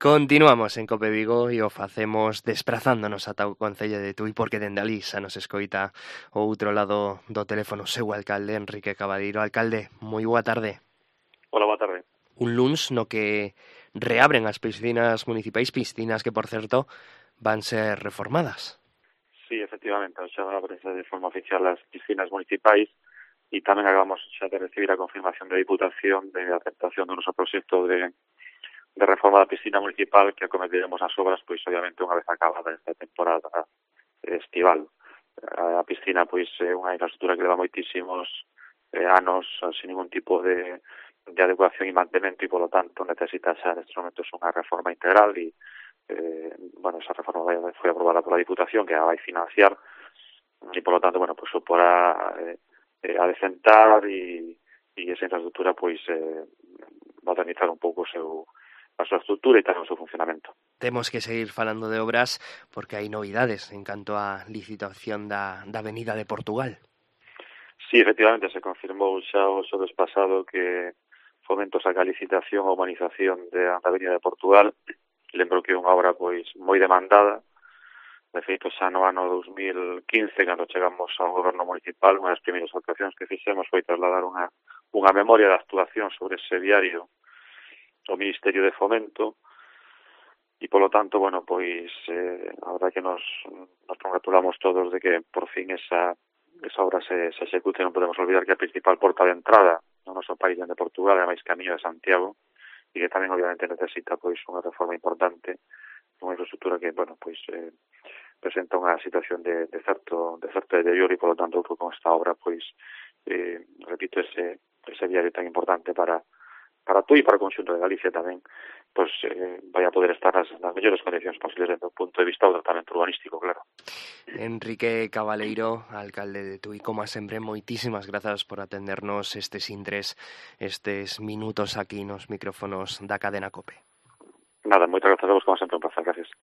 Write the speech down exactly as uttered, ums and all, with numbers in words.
Continuamos en Cope Vigo e o facemos desprazándonos ata o Concello de Tui porque dende alí xa nos escoita o outro lado do teléfono o seu alcalde, Enrique Cabadeiro. Alcalde, moi boa tarde. Hola, boa tarde. Un luns no que reabren as piscinas municipais, piscinas que, por certo, van ser reformadas. Sí, efectivamente, xa abrense de forma oficial as piscinas municipais e tamén acabamos xa de recibir a confirmación da Diputación de aceptación do noso proxecto de de reforma da piscina municipal que acometeremos as obras, pois obviamente unha vez acabada esta temporada estival. A piscina pois é unha infraestructura que leva moitísimos eh, anos sin ningún tipo de, de adecuación e mantemento e polo tanto necesita xa nestes momentos unha reforma integral e eh, bueno, esa reforma vai, foi aprobada pola Diputación que a vai financiar e polo tanto, bueno, pois suporá eh, eh, adecentar e, e esa infraestructura pois eh, modernizar un pouco o seu a súa estructura e tamén o seu funcionamento. Temos que seguir falando de obras porque hai novidades en canto á licitación da, da Avenida de Portugal. Sí, efectivamente, se confirmou xa o xoves pasado que Fomento saca a licitación a humanización da Avenida de Portugal. Lembro que é unha obra pois moi demandada. De feito, xa no ano dos mil quince, cando chegamos ao goberno municipal, unha das primeiras actuacións que fixemos foi trasladar unha, unha memoria de actuación sobre ese diario o Ministerio de Fomento e, polo tanto, bueno, pois eh, a verdade que nos, nos congratulamos todos de que por fin esa, esa obra se, se execute. Non podemos olvidar que a principal porta de entrada no noso país de Portugal é máis camiño de Santiago e que tamén obviamente necesita pois unha reforma importante, unha infraestructura que, bueno, pois eh, presenta unha situación de, de certo de certo deterioro e, polo tanto, con esta obra, pois eh, repito, ese, ese diario tan importante para para tú e para o conxunto de Galicia tamén, pois eh, vai a poder estar nas, nas mellores condicións posibles desde o punto de vista do tratamento urbanístico, claro. Enrique Cabaleiro, alcalde de Tui, como sempre, moitísimas grazas por atendernos estes intres, estes minutos aquí nos micrófonos da cadena COPE. Nada, moitas grazas a vos, como sempre, un placer, gracias.